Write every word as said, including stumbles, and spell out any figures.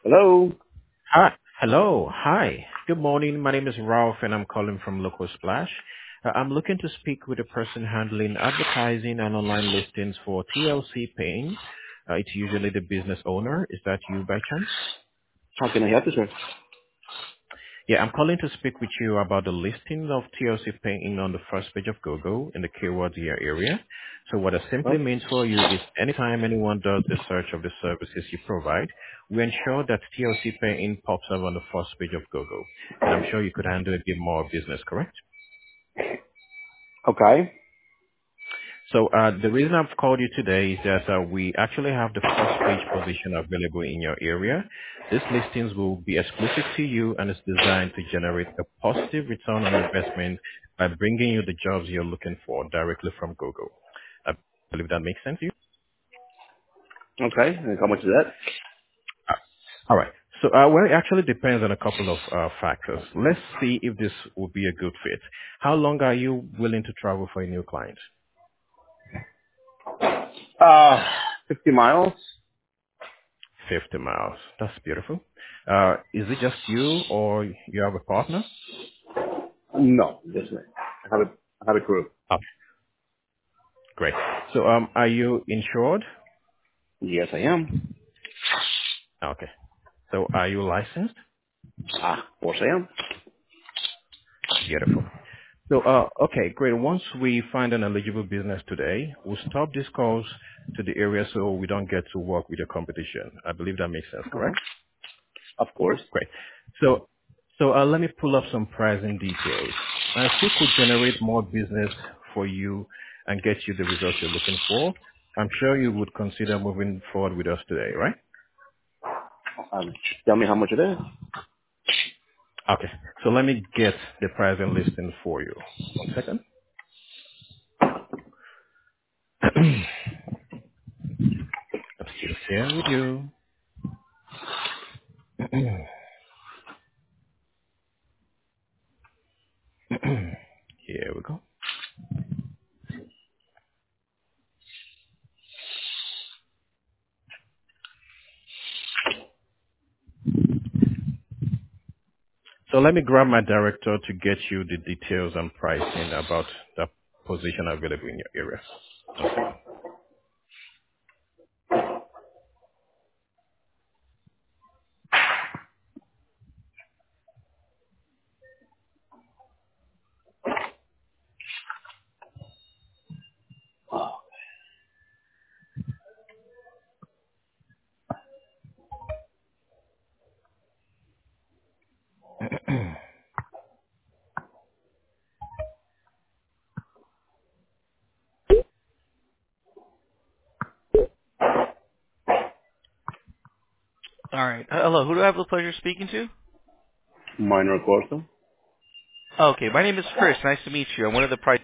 Hello. Hi. Hello. Hi. Good morning. My name is Ralph, and I'm calling from Local Splash. Uh, I'm looking to speak with the person handling advertising and online listings for T L C Paints. Uh, It's usually the business owner. Is that you by chance? How can I help you, sir? Yeah, I'm calling to speak with you about the listing of T L C Painting on the first page of Google in the keywords here area. So what it simply Oh, means for you is anytime anyone does the search of the services you provide, we ensure that T L C Painting pops up on the first page of Google. And I'm sure you could handle a bit more business, correct? okay. So uh, the reason I've called you today is that uh, we actually have the first page position available in your area. These listings will be exclusive to you and it's designed to generate a positive return on investment by bringing you the jobs you're looking for directly from Google. I believe that makes sense to you. Okay. And how much is that? Uh, All right. So, uh, well, it actually depends on a couple of uh, factors. Let's see if this will be a good fit. How long are you willing to travel for a new client? Uh, fifty miles? fifty miles. That's beautiful. Uh, is it just you or you have a partner? No, this way. I have a, I have a crew. Oh, great. So, um, are you insured? Yes, I am. Okay. So, are you licensed? Ah, of course I am. Beautiful. So, uh, okay, great. Once we find an eligible business today, we'll stop these calls to the area so we don't get to work with the competition. I believe that makes sense, Uh-huh. correct? Of course. Great. So, so uh, let me pull up some pricing details. Uh, If we could generate more business for you and get you the results you're looking for, I'm sure you would consider moving forward with us today, right? Um, tell me how much it is. Okay. So let me get the pricing listing for you. One second. I'm still here with you. Here we go. So let me grab my director to get you the details and pricing about the position available in your area. One second. All right. Uh, Hello. Who do I have the pleasure of speaking to? Minor Corso. Okay. My name is Chris. Nice to meet you. I'm one of the price